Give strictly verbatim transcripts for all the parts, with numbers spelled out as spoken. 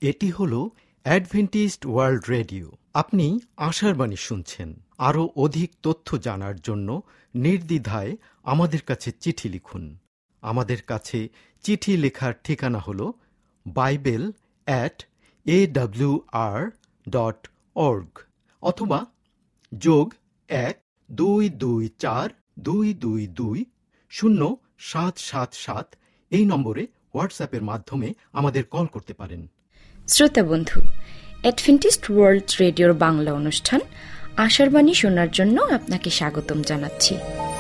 এটি হলো Adventist world radio. আপনি আশার বাণী শুনছেন। আরও অধিক তথ্য জানার জন্য নির্দ্বিধায় আমাদের কাছে চিঠি লিখুন। আমাদের কাছে চিঠি লেখার ঠিকানা হল Bible at A W R dot org অথবা যোগ এক দুই দুই চার দুই দুই দুই শূন্য সাত সাত সাত এই নম্বরে হোয়াটসঅ্যাপের মাধ্যমে আমাদের কল করতে পারেন। শ্রোতা বন্ধু, অ্যাডভেন্টিস্ট ওয়ার্ল্ড রেডিওর বাংলা অনুষ্ঠান আশার বাণী শোনার জন্য আপনাকে স্বাগতম জানাচ্ছি।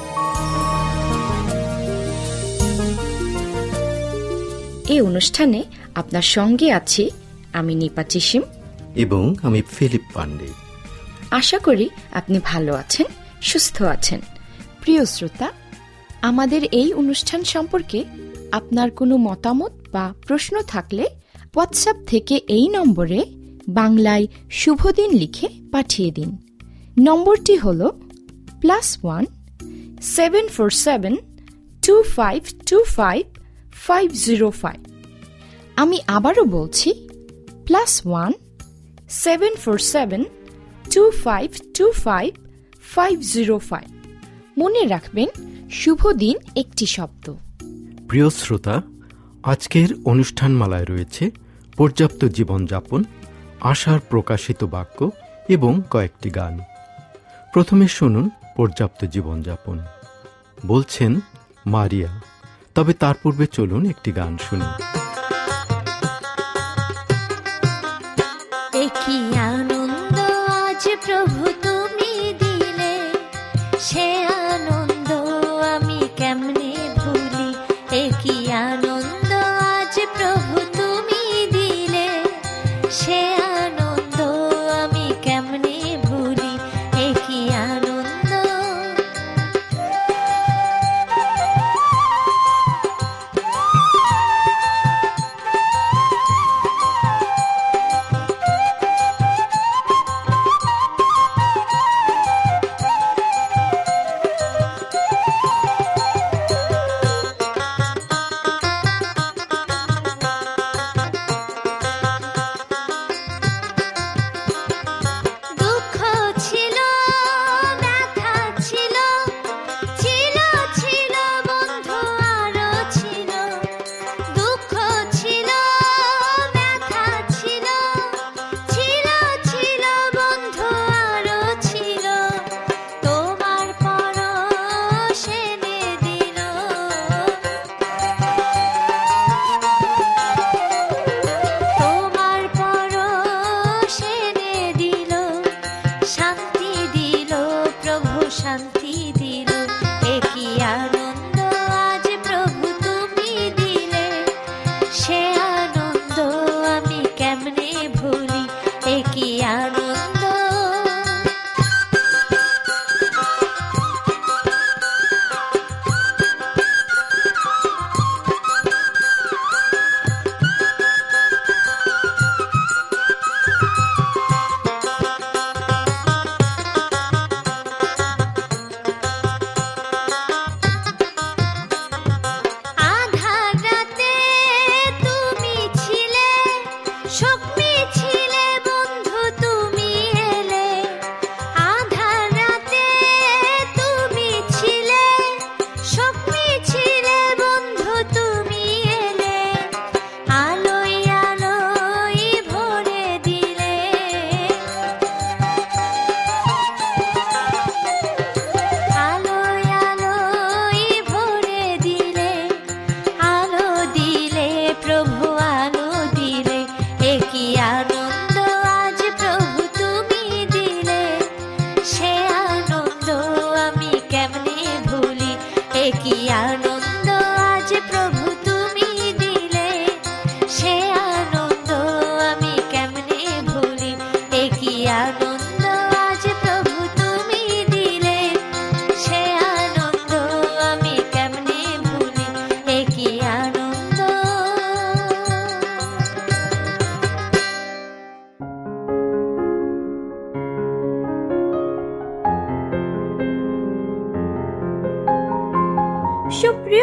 এই অনুষ্ঠানে আপনার সঙ্গে আছি আমি নিপা চিসিম এবং আমি ফিলিপ পান্ডে। আশা করি আপনি ভালো আছেন, সুস্থ আছেন। প্রিয় শ্রোতা, আমাদের এই অনুষ্ঠান সম্পর্কে আপনার কোনো মতামত বা প্রশ্ন থাকলে হোয়াটসঅ্যাপ থেকে এই নম্বরে বাংলায় শুভদিন লিখে পাঠিয়ে দিন। নম্বরটি হল plus one seven four seven two five two five five zero five. আমি আবারও বলছি plus one seven four seven two five two five five zero five. মনে রাখবেন, শুভ দিন একটি শব্দ। প্রিয় শ্রোতা, আজকের অনুষ্ঠানমালায় রয়েছে পর্যাপ্ত জীবনযাপন, আশার প্রকাশিত বাক্য এবং কয়েকটি গান। প্রথমে শুনুন পর্যাপ্ত জীবনযাপন, বলছেন মারিয়া। তবে তার পূর্বে চলুন একটি গান শুনি। কি আনন্দ আজ প্রভু তুমি দিলে, সে আনন্দ আমি কেমনে ভুলি। এ কি আনন্দ আজ প্রভু তুমি দিলে, সে আনন্দ আমি কেমনে ভুলি। এ কি আনন্দ। কি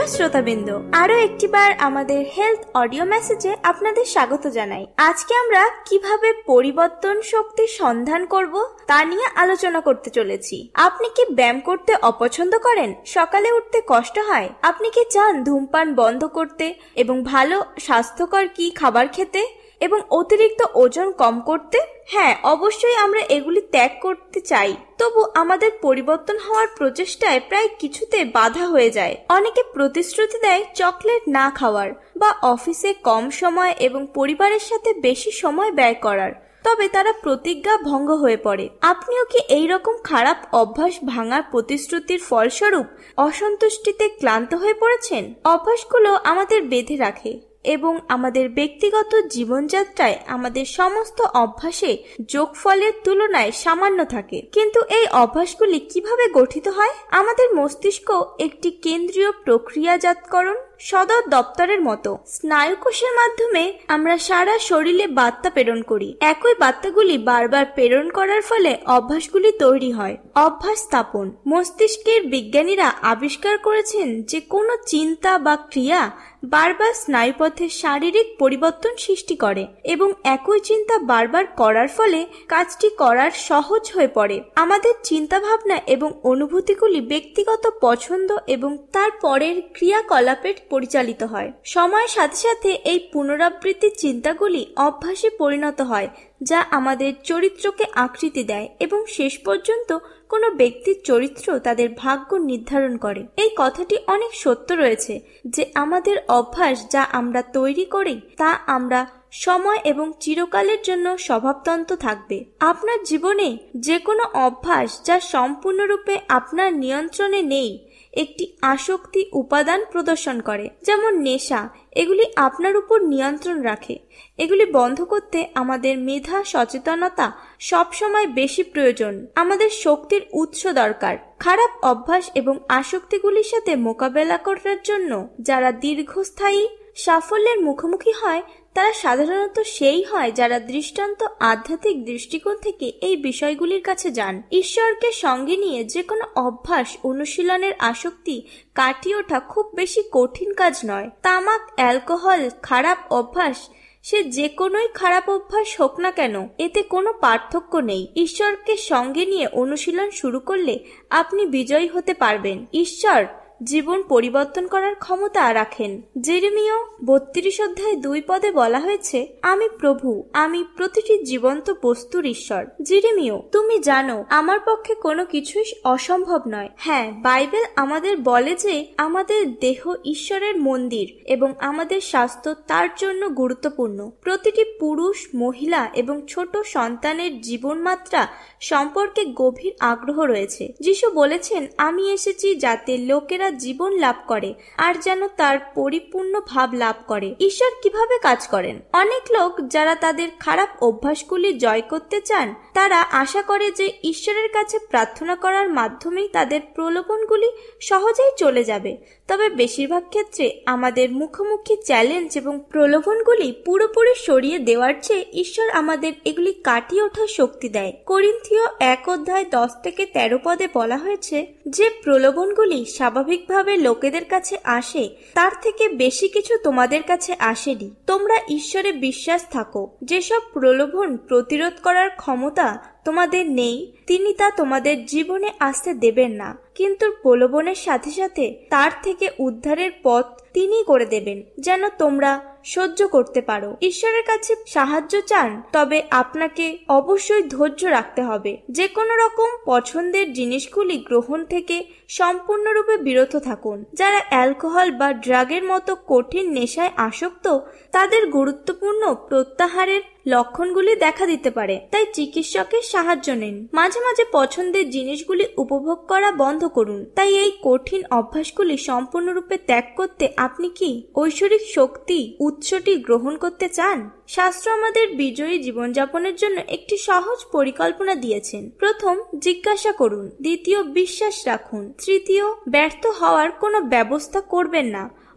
শ্রোতাবৃন্দ, আরো একটিবার আমাদের হেলথ অডিও মেসেজে আপনাদের স্বাগত জানাই। আজকে আমরা কিভাবে পরিবর্তন শক্তি সন্ধান করব তা নিয়ে আলোচনা করতে চলেছি। আপনি কি ব্যায়াম করতে অপছন্দ করেন? সকালে উঠতে কষ্ট হয়? আপনি কি চান ধূমপান বন্ধ করতে এবং ভালো স্বাস্থ্যকর কি খাবার খেতে এবং অতিরিক্ত ওজন কম করতে? হ্যাঁ, অবশ্যই আমরা এগুলি ত্যাগ করতে চাই, তবু আমাদের পরিবর্তন হওয়ার প্রচেষ্টায় প্রায় কিছুতে বাধা হয়ে যায়। অনেকে প্রতিশ্রুতি দেয় চকলেট না খাওয়ার বা অফিসে কম সময় এবং পরিবারের সাথে বেশি সময় ব্যয় করার, তবে তারা প্রতিজ্ঞা ভঙ্গ হয়ে পড়ে। আপনিও কি এই রকম খারাপ অভ্যাস ভাঙার প্রতিশ্রুতির ফলস্বরূপ অসন্তুষ্টিতে ক্লান্ত হয়ে পড়েছেন? অভ্যাসগুলো আমাদের বেঁধে রাখে এবং আমাদের ব্যক্তিগত জীবনযাত্রায় আমাদের সমস্ত অভ্যাসে যোগফলের তুলনায় সামান্য থাকে। কিন্তু এই অভ্যাসগুলি কিভাবে গঠিত হয়? আমাদের মস্তিষ্ক একটি কেন্দ্রীয় প্রক্রিয়াজাতকরণ সদর দপ্তরের মতো। স্নায়ুকোষের মাধ্যমে আমরা সারা শরীরে বার্তা প্রেরণ করি। একই বার্তাগুলি বারবার প্রেরণ করার ফলে অভ্যাসগুলি তৈরি হয়। অভ্যাস স্থাপন। মস্তিষ্কের বিজ্ঞানীরা আবিষ্কার করেছেন যে কোনো চিন্তা বা ক্রিয়া বারবার স্নায়ুপথে শারীরিক পরিবর্তন সৃষ্টি করে এবং একই চিন্তা বারবার করার ফলে কাজটি করার সহজ হয়ে পড়ে। আমাদের চিন্তা ভাবনা এবং অনুভূতিগুলি ব্যক্তিগত পছন্দ এবং তার পরের ক্রিয়াকলাপের পরিচালিত হয়। সময়ের সাথে সাথে এই পুনরাবৃত্তি চিন্তাগুলি অভ্যাসে পরিণত হয়, যা আমাদের চরিত্রকে আকৃতি দেয় এবং শেষ পর্যন্ত কোনো ব্যক্তির চরিত্র তাদের ভাগ্য নির্ধারণ করে। এই কথাটি অনেক সত্য রয়েছে যে আমাদের অভ্যাস যা আমরা তৈরি করি তা আমরা সময় এবং চিরকালের জন্য স্বভাবতন্ত্র থাকবে। আপনার জীবনে যে কোনো অভ্যাস যা সম্পূর্ণরূপে আপনার নিয়ন্ত্রণে নেই একটি আসক্তি উপাদান প্রদর্শন করে, যেমন নেশা। এগুলি আপনার উপর নিয়ন্ত্রণ রাখে। এগুলি বন্ধ করতে আমাদের মেধা সচেতনতা সবসময় বেশি প্রয়োজন। আমাদের শক্তির উৎস দরকার। খারাপ অভ্যাস এবং আসক্তিগুলির সাথে মোকাবেলা করার জন্য যারা দীর্ঘস্থায়ী সাফল্যের মুখোমুখি হয় তারা সাধারণত সেই হয় যারা দৃষ্টান্ত আধ্যাত্মিক দৃষ্টিকোণ থেকে এই বিষয়গুলির কাছে যান। ঈশ্বরকে সঙ্গে নিয়ে যে কোনো অভ্যাস অনুশীলনের আসক্তি কাটিয়ে ওঠা খুব বেশি কঠিন কাজ নয়। তামাক, অ্যালকোহল, খারাপ অভ্যাস, সে যে কোনোই খারাপ অভ্যাস হোক না কেন, এতে কোনো পার্থক্য নেই। ঈশ্বরকে সঙ্গে নিয়ে অনুশীলন শুরু করলে আপনি বিজয়ী হতে পারবেন। ঈশ্বর জীবন পরিবর্তন করার ক্ষমতা রাখেন। জেরেমিয়া বত্রিশ অধ্যায় দুই পদে বলা হয়েছে, আমি প্রভু, আমি প্রতিটি জীবন্ত বস্তুর ঈশ্বর। জেরেমিয়া, তুমি জানো আমার পক্ষে কোনো কিছুই অসম্ভব নয়। হ্যাঁ, বাইবেল আমাদের বলে যে আমাদের দেহ ঈশ্বরের মন্দির এবং আমাদের স্বাস্থ্য তার জন্য গুরুত্বপূর্ণ। প্রতিটি পুরুষ, মহিলা এবং ছোট সন্তানের জীবনমাত্রা সম্পর্কে গভীর আগ্রহ রয়েছে। যিশু বলেছেন, আমি এসেছি যাতে লোকেরা জীবন লাভ করে আর যেন তার পরিপূর্ণ ভাব লাভ করে। ঈশ্বর কিভাবে কাজ করেন? অনেক লোক যারা তাদের খারাপ অভ্যাসগুলি জয় করতে চান তারা আশা করে যে ঈশ্বরের কাছে প্রার্থনা করার মাধ্যমেই তাদের প্রলোভনগুলি সহজেই চলে যাবে। তবে বেশিরভাগ ক্ষেত্রে আমাদের মুখোমুখি চ্যালেঞ্জ এবং প্রলোভনগুলি পুরোপুরি সরিয়ে দেওয়ার চেয়ে ঈশ্বর আমাদের এগুলি কাটিয়ে ওঠার শক্তি দেয়। করিন্থীয় এক অধ্যায় দশ থেকে তেরো পদে বলা হয়েছে, যে প্রলোভনগুলি স্বাভাবিকভাবে লোকেদের কাছে আসে তার থেকে বেশি কিছু তোমাদের কাছে আসেনি। তোমরা ঈশ্বরে বিশ্বাস থাকো। যেসব প্রলোভন প্রতিরোধ করার ক্ষমতা তোমাদের নেই তিনি তা তোমাদের জীবনে আসতে দেবেন না, কিন্তু প্রলোভনের সাথে সাথে তার থেকে উদ্ধারের পথ তিনি করে দেবেন যেন তোমরা সহ্য করতে পারো। ঈশ্বরের কাছে সাহায্য চান, তবে আপনাকে অবশ্যই ধৈর্য রাখতে হবে। যে কোনো রকম পছন্দের জিনিসগুলি গ্রহণ থেকে সম্পূর্ণরূপে বিরত থাকুন। যারা অ্যালকোহল বা ড্রাগের মতো কঠিন নেশায় আসক্ত তাদের গুরুত্বপূর্ণ প্রত্যাহারের লক্ষণগুলি দেখা দিতে পারে, তাই চিকিৎসকের সাহায্য নিন। মাঝে মাঝে পছন্দের জিনিসগুলি উপভোগ করা বন্ধ করুন। তাই এই কঠিন অভ্যাসগুলি সম্পূর্ণরূপে ত্যাগ করতে আপনি কি ঐশ্বরিক শক্তি উৎসটি গ্রহণ করতে চান? শাস্ত্র আমাদের বিজয়ী জীবনযাপনের জন্য একটি সহজ পরিকল্পনা দিয়েছেন। প্রথম, জিজ্ঞাসা করুন। দ্বিতীয়, বিশ্বাস রাখুন। তৃতীয়, ব্যর্থ হওয়ার কোনো ব্যবস্থা করবেন না,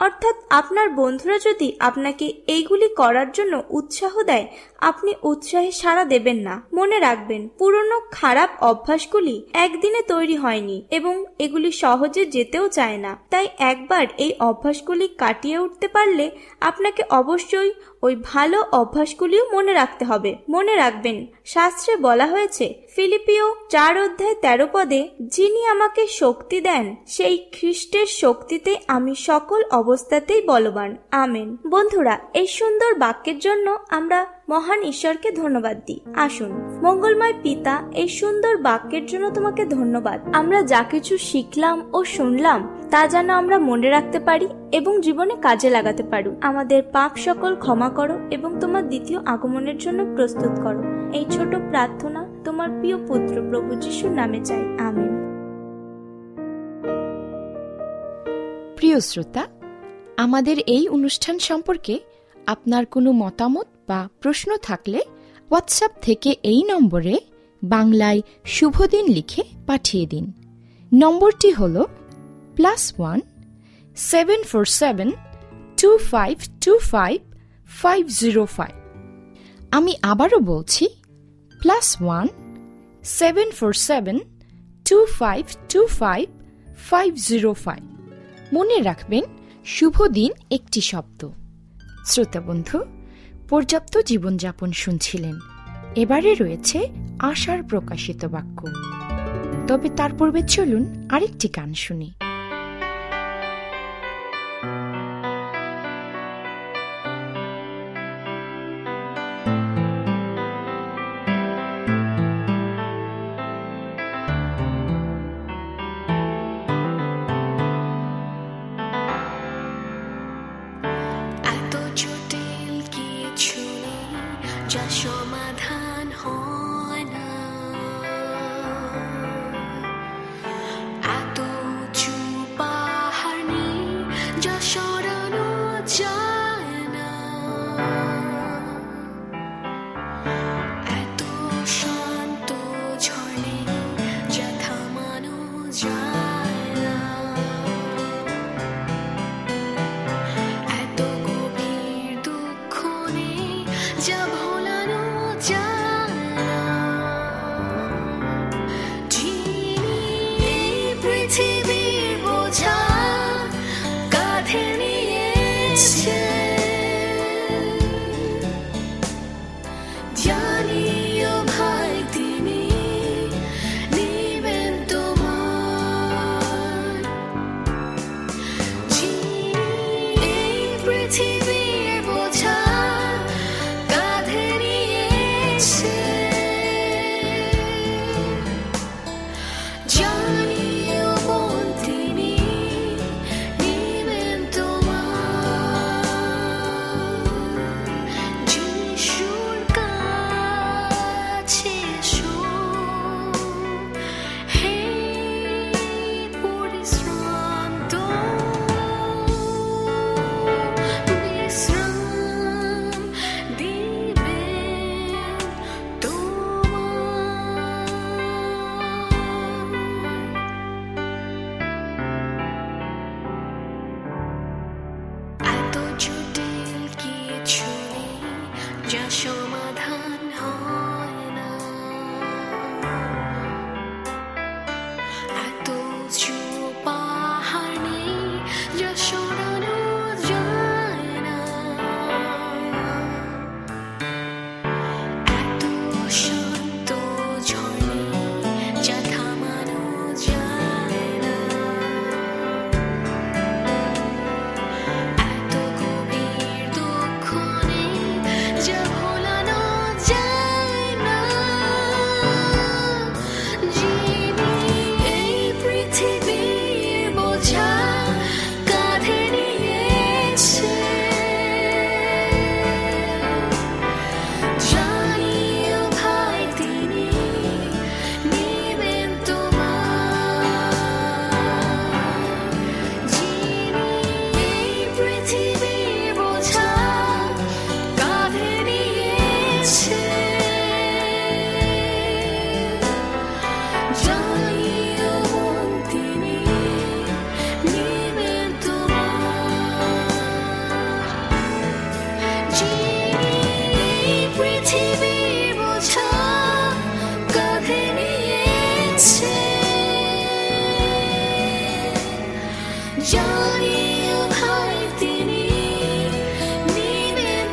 অর্থাৎ আপনার বন্ধুরা যদি আপনাকে এইগুলি করার জন্য উৎসাহ দেয়, আপনি উৎসাহে সাড়া দেবেন না। মনে রাখবেন, পুরনো খারাপ অভ্যাসগুলি একদিনে তৈরি হয়নি এবং এগুলি সহজে যেতেও চায় না। তাই একবার এই অভ্যাসগুলি কাটিয়ে উঠতে পারলে আপনাকে অবশ্যই ওই ভালো অভ্যাসগুলিও মনে রাখতে হবে। মনে রাখবেন, শাস্ত্রে বলা হয়েছে ফিলিপিও চার অধ্যায় তেরো পদে, যিনি আমাকে শক্তি দেন সেই খ্রিস্টের শক্তিতে আমি সকল অবস্থাতেই বলবান। আমেন। বন্ধুরা, এই সুন্দর বাক্যের জন্য আমরা মহান ঈশ্বরকে ধন্যবাদ দিই। আসুন, মঙ্গলময় পিতা, এই সুন্দর বাক্যের জন্য তোমাকে ধন্যবাদ। আমরা যা কিছু শিখলাম ও শুনলাম তা যেন আমরা মনে রাখতে পারি এবং জীবনে কাজে লাগাতে পারি। আমাদের পাপ সকল ক্ষমা করো এবং তোমার দ্বিতীয় আগমনের জন্য প্রস্তুত করো। এই ছোট প্রার্থনা তোমার প্রিয় পুত্র প্রভু যিশুর নামে চাই। আমেন। প্রিয় শ্রোতা, আমাদের এই অনুষ্ঠান সম্পর্কে আপনার কোনো মতামত বা প্রশ্ন থাকলে হোয়াটসঅ্যাপ থেকে এই নম্বরে বাংলায় শুভদিন লিখে পাঠিয়ে দিন। নম্বরটি হল plus one seven four seven two five two five five zero five. আমি আবারও বলছি, plus one seven four seven two five two five five zero five. মনে রাখবেন, শুভ দিন একটি শব্দ। শ্রোতা বন্ধু, পর্যাপ্ত জীবনযাপন শুনছিলেন। এবারে রয়েছে আশার প্রকাশিত বাক্য। তবে তার পূর্বে চলুন আরেকটি গান শুনি। যা সমাধান হয় না, এত উঁচু পাহাড় নেই যা সরানো যায় না, এত শান্ত ঝড় নেই যা থামানো যায় না, এত গভীর দুঃখ নেই যা পৃথিবীর বোঝা কাঁধে নিয়েছে, জানিও ভাই তিনি নিবেন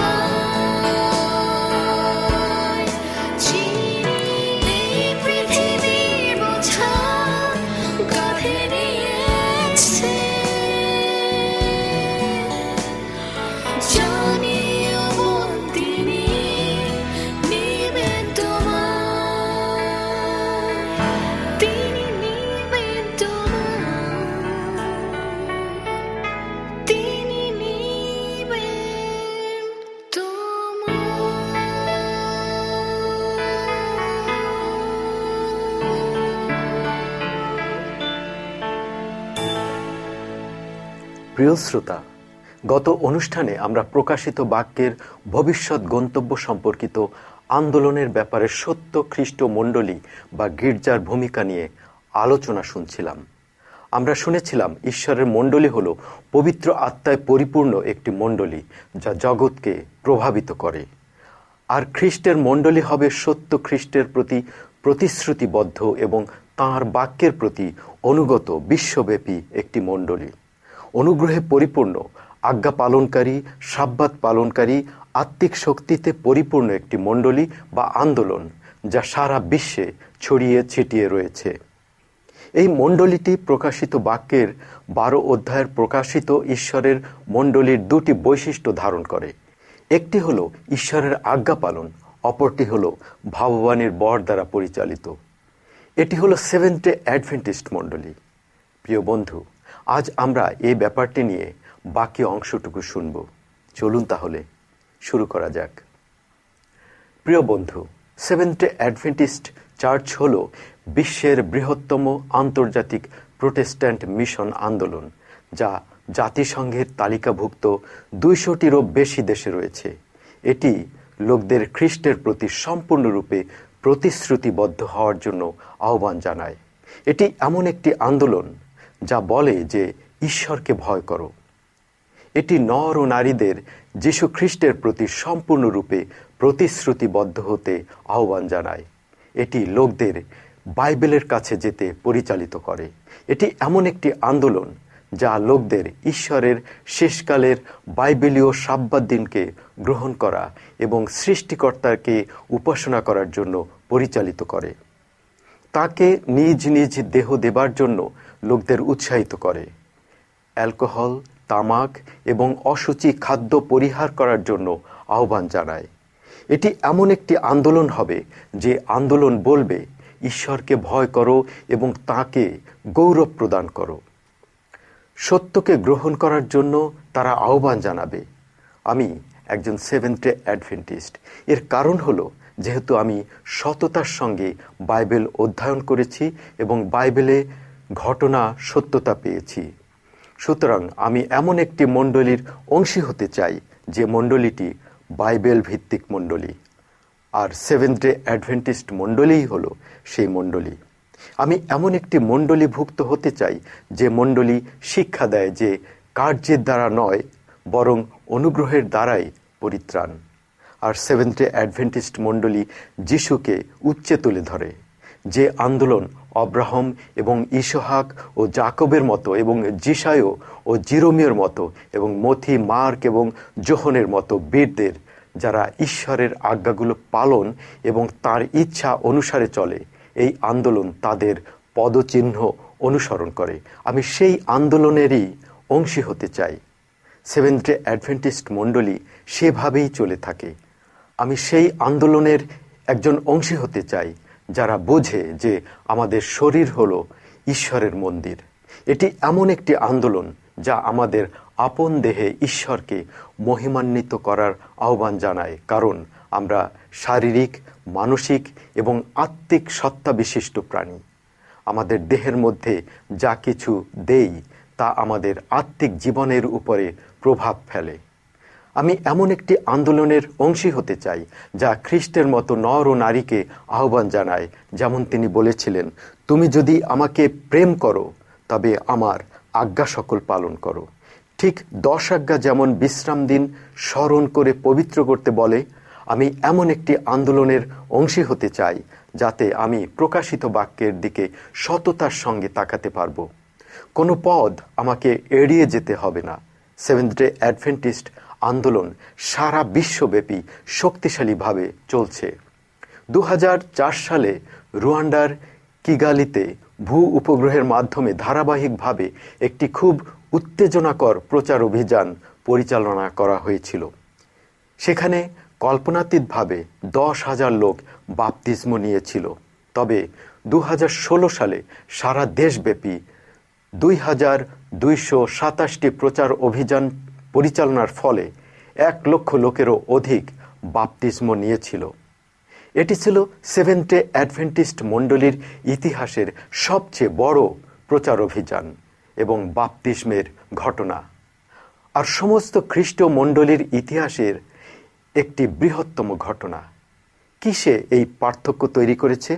তোমায়। যিনি পৃথিবীর বোঝা কাঁধে নিয়েছে, জানিও বোন তিনি নিবেন তোমায়, তিনি নিবেন তোমায়, তিনি নিবেন প্রিয় শ্রোতা, গত অনুষ্ঠানে আমরা প্রকাশিত বাক্যের ভবিষ্যৎ গন্তব্য সম্পর্কিত আন্দোলনের ব্যাপারে সত্য খ্রিস্ট মণ্ডলী বা গির্জার ভূমিকা নিয়ে আলোচনা শুনছিলাম। আমরা শুনেছিলাম ঈশ্বরের মণ্ডলী হল পবিত্র আত্মায় পরিপূর্ণ একটি মণ্ডলী যা জগৎকে প্রভাবিত করে, আর খ্রিস্টের মণ্ডলী হবে সত্য খ্রিস্টের প্রতি প্রতিশ্রুতিবদ্ধ এবং তাঁর বাক্যের প্রতি অনুগত বিশ্বব্যাপী একটি মণ্ডলী, অনুগ্রহে পরিপূর্ণ, আজ্ঞা পালনকারী, সাব্বাত পালনকারী, আত্মিক শক্তিতে পরিপূর্ণ একটি মণ্ডলী বা আন্দোলন যা সারা বিশ্বে ছড়িয়ে ছিটিয়ে রয়েছে। এই মণ্ডলীটি প্রকাশিত বাক্যের বারো অধ্যায়ের প্রকাশিত ঈশ্বরের মণ্ডলীর দুটি বৈশিষ্ট্য ধারণ করে। একটি হল ঈশ্বরের আজ্ঞা পালন, অপরটি হল ভাববাণীর বর দ্বারা পরিচালিত। এটি হল সেভেন্থ ডে অ্যাডভেন্টিস্ট মণ্ডলী। প্রিয় বন্ধু, আজ আমরা এই ব্যাপারটি নিয়ে বাকি অংশটুকু শুনব। চলুন তাহলে শুরু করা যাক। প্রিয় বন্ধু, সেভেন্থ ডে অ্যাডভেন্টিস্ট চার্চ হল বিশ্বের বৃহত্তম আন্তর্জাতিক প্রোটেস্ট্যান্ট মিশন আন্দোলন, যা জাতিসংঘের তালিকাভুক্ত দুইশোটিরও বেশি দেশে রয়েছে। এটি লোকদের খ্রিস্টের প্রতি সম্পূর্ণরূপে প্রতিশ্রুতিবদ্ধ হওয়ার জন্য আহ্বান জানায়। এটি এমন একটি আন্দোলন যা বলে যে ঈশ্বরকে ভয় করো। এটি নর ও নারীদের যীশু খ্রিস্টের প্রতি সম্পূর্ণরূপে প্রতিশ্রুতিবদ্ধ হতে আহ্বান জানায়। এটি লোকদের বাইবেলের কাছে যেতে পরিচালিত করে। এটি এমন একটি আন্দোলন যা লোকদের ঈশ্বরের শেষকালের বাইবেলীয় সাব্বাত দিনকে গ্রহণ করা এবং সৃষ্টিকর্তাকে উপাসনা করার জন্য পরিচালিত করে। তাকে নিজ নিজ দেহ দেবার জন্য লোকদের উৎসাহিত করে। অ্যালকোহল, তামাক এবং অসুচি খাদ্য পরিহার করার জন্য আহ্বান জানায়। এটি এমন একটি আন্দোলন হবে যে আন্দোলন বলবে ঈশ্বরকে ভয় করো এবং তাকে গৌরব প্রদান করো। সত্যকে গ্রহণ করার জন্য তারা আহ্বান জানাবে। আমি একজন সেভেন্থ ডে অ্যাডভেন্টিস্ট। এর কারণ হলো যেহেতু আমি সততার সঙ্গে বাইবেল অধ্যয়ন করেছি এবং বাইবেলে ঘটনা সত্যতা পেয়েছি। সুতরাং আমি এমন একটি মণ্ডলীর অংশী হতে চাই যে মণ্ডলীটি বাইবেল ভিত্তিক মণ্ডলী, আর সেভেন্থ ডে অ্যাডভেন্টিস্ট মণ্ডলীই হলো সেই মণ্ডলী। আমি এমন একটি মণ্ডলীভুক্ত হতে চাই যে মণ্ডলী শিক্ষা দেয় যে কার্যের দ্বারা নয় বরং অনুগ্রহের দ্বারাই পরিত্রাণ। আর সেভেন্থ ডে অ্যাডভেন্টিস্ট মণ্ডলী যিশুকে উচ্চে তুলে ধরে। যে আন্দোলন অব্রাহাম এবং ইসহাক ও জাকবের মতো এবং জিসায়ও ও জিরোমিয়র মতো এবং মথি, মার্ক এবং যোহনের মতো বীরদের, যারা ঈশ্বরের আজ্ঞাগুলো পালন এবং তার ইচ্ছা অনুসারে চলে, এই আন্দোলন তাদের পদচিহ্ন অনুসরণ করে। আমি সেই আন্দোলনেরই অংশী হতে চাই। সেভেন্থ ডে অ্যাডভেন্টিস্ট মণ্ডলী সেভাবেই চলে থাকে। আমি সেই আন্দোলনের একজন অংশী হতে চাই যারা বোঝে যে আমাদের শরীর হলো ঈশ্বরের মন্দির। এটি এমন একটি আন্দোলন যা আমাদের আপন দেহে ঈশ্বরকে মহিমান্বিত করার আহ্বান জানায়, কারণ আমরা শারীরিক, মানসিক এবং আত্মিক সত্তা বিশিষ্ট প্রাণী। আমাদের দেহের মধ্যে যা কিছু দেই তা আমাদের আত্মিক জীবনের উপরে প্রভাব ফেলে। আমি এমন একটি আন্দোলনের অংশী হতে চাই যা খ্রিস্টের মতো নর ও নারীকে আহ্বান জানায়, যেমন তিনি বলেছিলেন, তুমি যদি আমাকে প্রেম করো তবে আমার আজ্ঞা সকল পালন করো। ঠিক দশ আজ্ঞা যেমন বিশ্রাম দিন স্মরণ করে পবিত্র করতে বলে, আমি এমন একটি আন্দোলনের অংশী হতে চাই যাতে আমি প্রকাশিত বাক্যের দিকে সততার সঙ্গে তাকাতে পারব। কোনো পদ আমাকে এড়িয়ে যেতে হবে না। সেভেন্থ ডে অ্যাডভেন্টিস্ট আন্দোলন সারা বিশ্বব্যাপী শক্তিশালীভাবে চলছে। দু হাজার চার সালে রুয়ান্ডার কিগালিতে ভূ উপগ্রহের মাধ্যমে ধারাবাহিকভাবে একটি খুব উত্তেজনাকর প্রচার অভিযান পরিচালনা করা হয়েছিল। সেখানে কল্পনাতীতভাবে দশ হাজার লোক বাপ্তিস্ম নিয়েছিল। তবে দু হাজার ষোলো সালে সারা দেশব্যাপী দুই হাজার দুইশো সাতাশটি প্রচার অভিযান পরিচালনার ফলে এক লক্ষ লোকেরও অধিক বাপ্তিস্ম নিয়েছিল। এটি ছিল সেভেন্থ ডে অ্যাডভেন্টিস্ট মণ্ডলীর ইতিহাসের সবচেয়ে বড় প্রচার অভিযান এবং বাপ্তিস্মের ঘটনা, আর সমস্ত খ্রিস্ট মণ্ডলীর ইতিহাসের একটি বৃহত্তম ঘটনা। কিসে এই পার্থক্য তৈরি করেছে?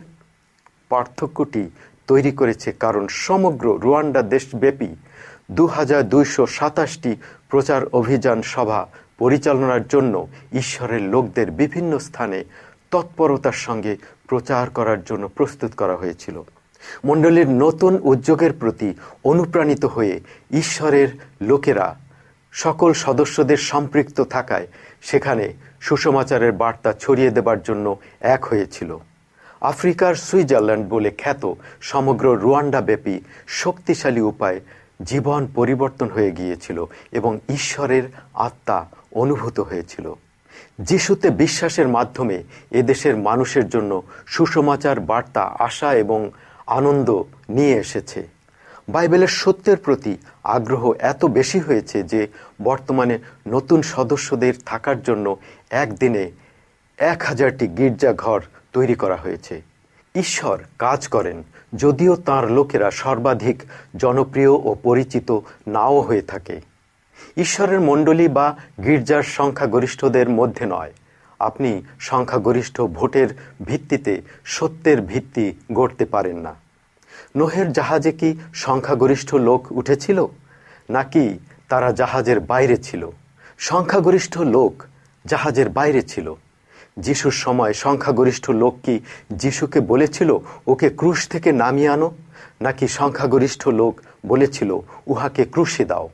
পার্থক্যটি তৈরি করেছে কারণ সমগ্র রুয়ান্ডা দেশব্যাপী দু হাজার দুইশো সাতাশটি প্রচার অভিযান সভা পরিচালনার জন্য ঈশ্বরের লোকদের বিভিন্ন স্থানে তৎপরতার সঙ্গে প্রচার করার জন্য প্রস্তুত করা হয়েছিল। মণ্ডলীর নতুন উদ্যোগের প্রতি অনুপ্রাণিত হয়ে ঈশ্বরের লোকেরা সকল সদস্যদের সম্পৃক্ত থাকায় সেখানে সুসমাচারের বার্তা ছড়িয়ে দেবার জন্য এক হয়েছিল। আফ্রিকার সুইজারল্যান্ড বলে খ্যাত সমগ্র রুয়ান্ডাব্যাপী শক্তিশালী উপায়ে জীবন পরিবর্তন হয়ে গিয়েছিল এবং ঈশ্বরের আত্মা অনুভূত হয়েছিল। যিশুতে বিশ্বাসের মাধ্যমে এদেশের মানুষের জন্য সুসমাচার বার্তা আশা এবং আনন্দ নিয়ে এসেছে। বাইবেলের সত্যের প্রতি আগ্রহ এত বেশি হয়েছে যে বর্তমানে নতুন সদস্যদের থাকার জন্য একদিনে এক হাজারটি গির্জাঘর তৈরি করা হয়েছে। ঈশ্বর কাজ করেন, যদিও তাঁর লোকেরা সর্বাধিক জনপ্রিয় ও পরিচিত নাও হয়ে থাকে। ঈশ্বরের মণ্ডলী বা গির্জার সংখ্যাগরিষ্ঠদের মধ্যে নয়। আপনি সংখ্যাগরিষ্ঠ ভোটের ভিত্তিতে সত্যের ভিত্তি গড়তে পারেন না। নোহের জাহাজে কি সংখ্যাগরিষ্ঠ লোক উঠেছিল, নাকি তারা জাহাজের বাইরে ছিল? সংখ্যাগরিষ্ঠ লোক জাহাজের বাইরে ছিল। যিশুর সময় সংখ্যাগরিষ্ঠ লোক কি যিশুকে বলেছিল ওকে ক্রুশ থেকে নামিয়ে আনো, নাকি সংখ্যাগরিষ্ঠ লোক বলেছিল উহাকে ক্রুশে দাও?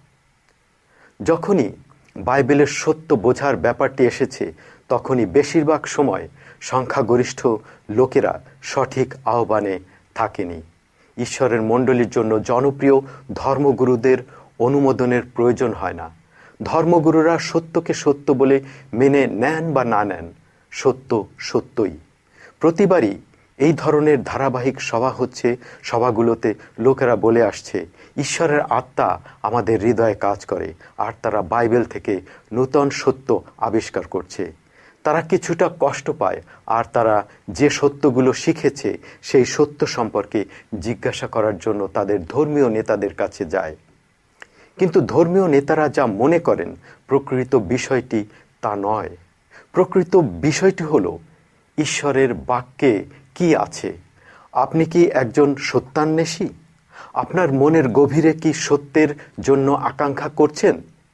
যখনই বাইবেলের সত্য বোঝার ব্যাপারটি এসেছে তখনই বেশিরভাগ সময় সংখ্যাগরিষ্ঠ লোকেরা সঠিক আহ্বানে থাকেনি। ঈশ্বরের মণ্ডলীর জন্য জনপ্রিয় ধর্মগুরুদের অনুমোদনের প্রয়োজন হয় না। ধর্মগুরুরা সত্যকে সত্য বলে মেনে নেন বা না নেন, সত্য সত্যই। প্রতিবারই এই ধরনের ধারাবাহিক সভা হচ্ছে। সভাগুলোতে লোকেরা বলে আসছে ঈশ্বরের আত্মা আমাদের হৃদয়ে কাজ করে, আর তারা বাইবেল থেকে নূতন সত্য আবিষ্কার করছে। তারা কিছুটা কষ্ট পায়, আর তারা যে সত্যগুলো শিখেছে সেই সত্য সম্পর্কে জিজ্ঞাসা করার জন্য তাদের ধর্মীয় নেতাদের কাছে যায়। কিন্তু ধর্মীয় নেতারা যা মনে করেন প্রকৃত বিষয়টি তা নয়। প্রকৃত বিষয়টি হলো ঈশ্বরের বাক্যে কি আছে। আপনি কি একজন সত্যান্বেষী? আপনার মনের গভীরে কি সত্যের জন্য আকাঙ্ক্ষা করছেন?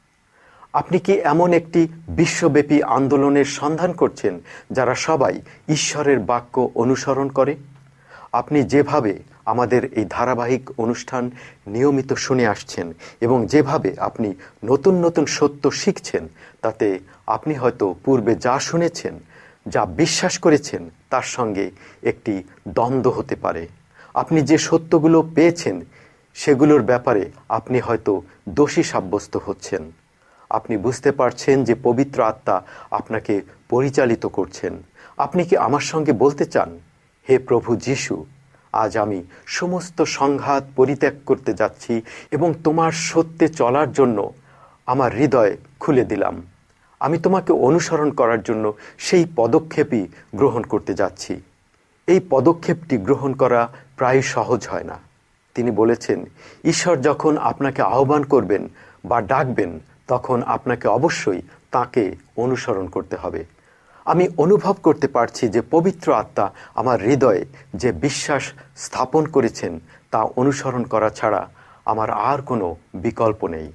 আপনি কি এমন একটি বিশ্বব্যাপী আন্দোলনের সন্ধান করছেন যারা সবাই ঈশ্বরের বাক্য অনুসরণ করে? আপনি যেভাবে আমাদের এই ধারাবাহিক অনুষ্ঠান নিয়মিত শুনে আসছেন এবং যেভাবে আপনি নতুন নতুন সত্য শিখছেন, তাতে আপনি হয়তো পূর্বে যা শুনেছেন, যা বিশ্বাস করেছেন, তার সঙ্গে একটি দ্বন্দ্ব হতে পারে। আপনি যে সত্যগুলো পেয়েছেন সেগুলোর ব্যাপারে আপনি হয়তো দোষী সাব্যস্ত হচ্ছেন। আপনি বুঝতে পারছেন যে পবিত্র আত্মা আপনাকে পরিচালিত করছেন। আপনি কি আমার সঙ্গে বলতে চান, হে প্রভু যিশু, আজ আমি সমস্ত সংঘাত পরিত্যাগ করতে যাচ্ছি এবং তোমার সত্যে চলার জন্য আমার হৃদয় খুলে দিলাম। আমি তোমাকে অনুসরণ করার জন্য সেই পদক্ষেপই গ্রহণ করতে যাচ্ছি। এই পদক্ষেপটি গ্রহণ করা প্রায় সহজ হয় না। তিনি বলেছেন, ঈশ্বর যখন আপনাকে আহ্বান করবেন বা ডাকবেন, তখন আপনাকে অবশ্যই তাকে অনুসরণ করতে হবে। আমি অনুভব করতে পারছি যে পবিত্র আত্মা আমার হৃদয়ে যে বিশ্বাস স্থাপন করেছেন তা অনুসরণ করা ছাড়া আমার আর কোনো বিকল্প নেই।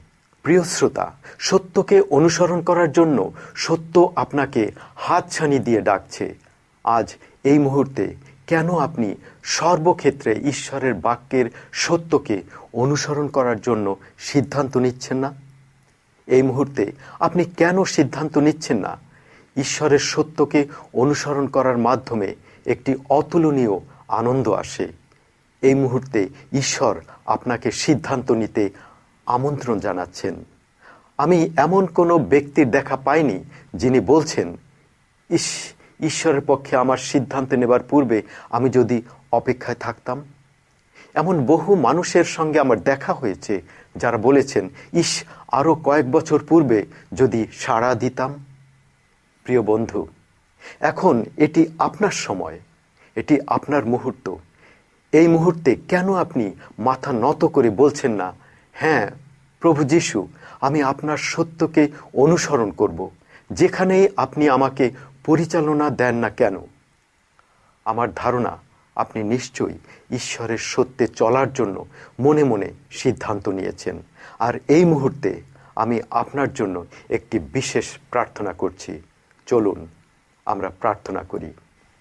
প্রিয় শ্রোতা, সত্যকে অনুসরণ করার জন্য সত্য আপনাকে হাতছানি দিয়ে ডাকছে। আজ এই মুহূর্তে কেন আপনি সর্বক্ষেত্রে ঈশ্বরের বাক্যের সত্যকে অনুসরণ করার জন্য সিদ্ধান্ত নিচ্ছেন না? এই মুহূর্তে আপনি কেন সিদ্ধান্ত নিচ্ছেন না? ঈশ্বরের সত্যকে অনুসরণ করার মাধ্যমে একটি অতুলনীয় আনন্দ আসে। এই মুহূর্তে ঈশ্বর আপনাকে সিদ্ধান্ত নিতে আমন্ত্রণ জানাচ্ছেন। আমি এমন কোনো ব্যক্তির দেখা পাইনি যিনি বলছেন, ইস, ঈশ্বরের পক্ষে আমার সিদ্ধান্ত নেবার পূর্বে আমি যদি অপেক্ষায় থাকতাম। এমন বহু মানুষের সঙ্গে আমার দেখা হয়েছে যারা বলেছেন, ইস, আরও কয়েক বছর পূর্বে যদি সাড়া দিতাম। প্রিয় বন্ধু, এখন এটি আপনার সময়, এটি আপনার মুহূর্ত। এই মুহূর্তে কেন আপনি মাথা নত করে বলছেন না, হ্যাঁ প্রভু যীশু, আমি আপনার সত্যকে অনুসরণ করব, যেখানেই আপনি আমাকে পরিচালনা দেন না কেন। আমার ধারণা আপনি নিশ্চয়ই ঈশ্বরের সত্যে চলার জন্য মনে মনে সিদ্ধান্ত নিয়েছেন। আর এই মুহূর্তে আমি আপনার জন্য একটি বিশেষ প্রার্থনা করছি। চলুন আমরা প্রার্থনা করি।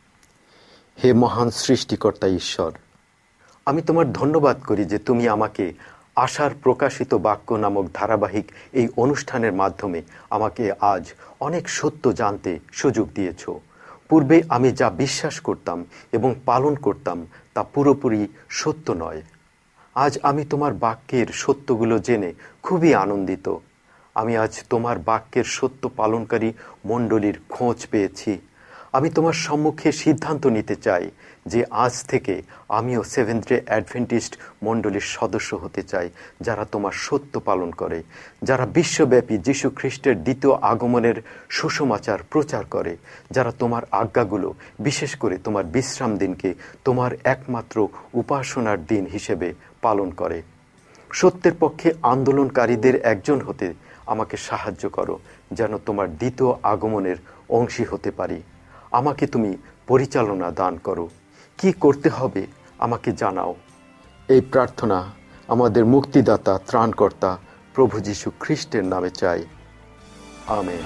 হে মহান সৃষ্টিকর্তা ঈশ্বর, আমি তোমার ধন্যবাদ করি যে তুমি আমাকে আশার প্রকাশিত বাক্য নামক ধারাবাহিক এই অনুষ্ঠানের মাধ্যমে আমাকে আজ অনেক সত্য জানতে সুযোগ দিয়েছ। পূর্বে আমি যা বিশ্বাস করতাম এবং পালন করতাম তা পুরোপুরি সত্য নয়। আজ আমি তোমার বাক্যের সত্যগুলো জেনে খুবই আনন্দিত। আমি আজ তোমার বাক্যের সত্য পালনকারী মণ্ডলীর খোঁজ পেয়েছি। আমি তোমার সম্মুখে সিদ্ধান্ত নিতে চাই যে আজ থেকে আমিও সেভেন্থ ডে অ্যাডভেন্টিস্ট মণ্ডলীর সদস্য হতে চাই, যারা তোমার সত্য পালন করে, যারা বিশ্বব্যাপী যীশু খ্রিস্টের দ্বিতীয় আগমনের সুসমাচার প্রচার করে, যারা তোমার আজ্ঞাগুলো, বিশেষ করে তোমার বিশ্রাম দিনকে তোমার একমাত্র উপাসনার দিন হিসেবে পালন করে। সত্যের পক্ষে আন্দোলনকারীদের একজন হতে আমাকে সাহায্য করো, যেন তোমার দ্বিতীয় আগমনের অংশী হতে পারি। আমাকে তুমি পরিচালনা দান করো। কি করতে হবে আমাকে জানাও। এই প্রার্থনা আমাদের মুক্তিদাতা, ত্রাণকর্তা প্রভু যীশু খ্রিস্টের নামে চাই, আমেন।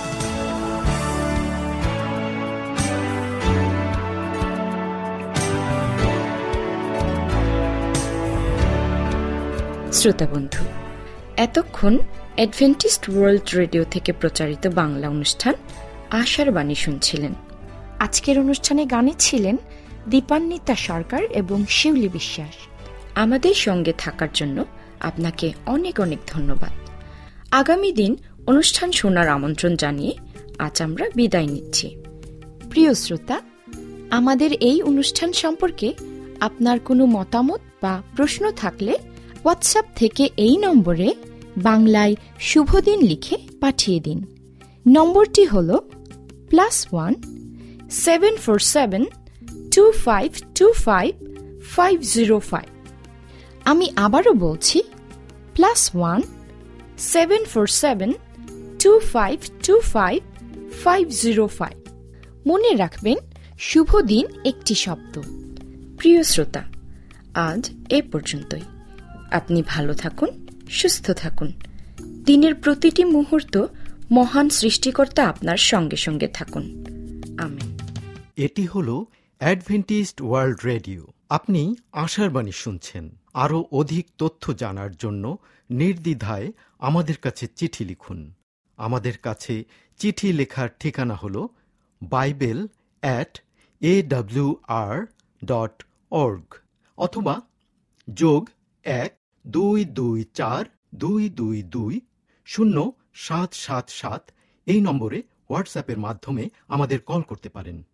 শ্রোতা বন্ধু, এতক্ষণ অ্যাডভেন্টিস্ট ওয়ার্ল্ড রেডিও থেকে প্রচারিত বাংলা অনুষ্ঠান আশার বাণী শুনছিলেন। আজকের অনুষ্ঠানে গানে ছিলেন দীপান্বিতা সরকার এবং শিউলি বিশ্বাস। আমাদের সঙ্গে থাকার জন্য আপনাকে অনেক অনেক ধন্যবাদ। আগামী দিন অনুষ্ঠান শোনার আমন্ত্রণ জানিয়ে আজ আমরা বিদায় নিচ্ছি। প্রিয় শ্রোতা, আমাদের এই অনুষ্ঠান সম্পর্কে আপনার কোনো মতামত বা প্রশ্ন থাকলে হোয়াটসঅ্যাপ থেকে এই নম্বরে বাংলায় শুভদিন লিখে পাঠিয়ে দিন। নম্বরটি হল plus one seven four seven two five two five five zero five. আমি আবারও বলছি, plus one seven four seven two five two five five zero five. মনে রাখবেন, শুভ দিন একটি শব্দ। প্রিয় শ্রোতা, আজ এ পর্যন্তই। আপনি ভালো থাকুন, সুস্থ থাকুন। দিনের প্রতিটি মুহূর্ত মহান সৃষ্টিকর্তা আপনার সঙ্গে সঙ্গে থাকুন। আমেন। এটি হল অ্যাডভেন্টিস্ট ওয়ার্ল্ড রেডিও। আপনি আশার বাণী শুনছেন। আরও অধিক তথ্য জানার জন্য নির্দ্বিধায় আমাদের কাছে চিঠি লিখুন। আমাদের কাছে চিঠি লেখার ঠিকানা হল Bible at A W R dot org অথবা যোগ এক দুই দুই চার দুই দুই দুই শূন্য সাত সাত সাত এই নম্বরে হোয়াটসঅ্যাপের মাধ্যমে আমাদের কল করতে পারেন।